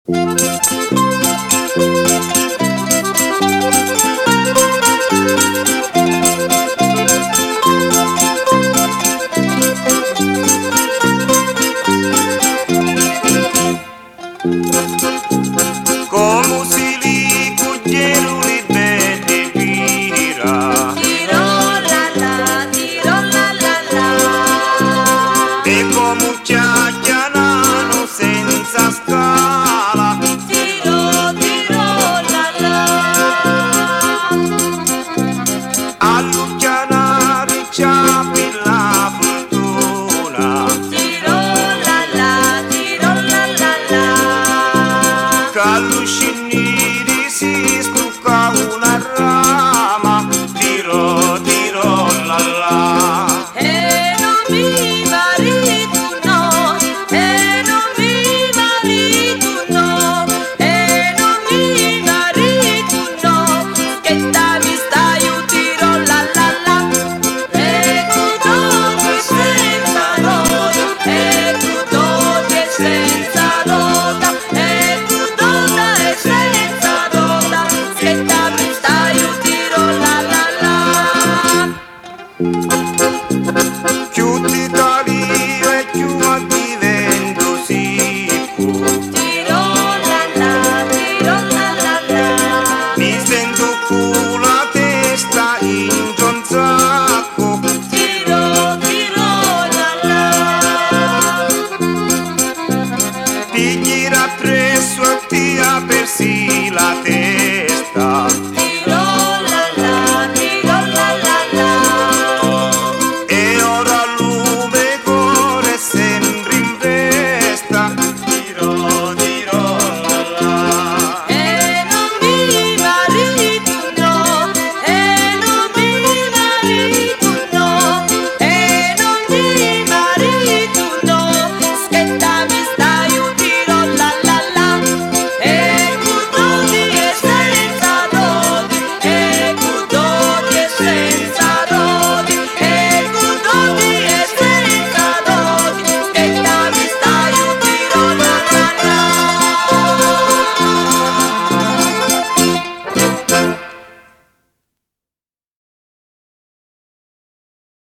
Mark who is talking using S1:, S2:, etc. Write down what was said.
S1: Como si li cugliero li belle pira,
S2: Tiro la la,
S1: e come chiacchierano senza scala,
S2: tiro la,
S1: all'ucchianare ciapi la fortuna,
S2: tiro la,
S1: che all'usciniri si stucca una rama, tiro la la.
S2: e non mi marito no, e non mi marito no, e non mi marito no, che da mi stai io tiro la, e tu dove senza nota, e tu dove senza nota, e tu dove senza nota, che da mi stai io tiro la.
S1: Chiudi tali e più divento sicuro,
S2: Tiro la,
S1: mi sento con la testa in un sacco,
S2: tiro la,
S1: pigli